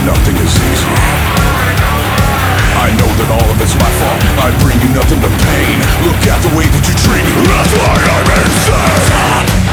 nothing is easy. I know that all of it's my fault. I bring you nothing but pain. Look at the way that you treat me. That's why I'm insane.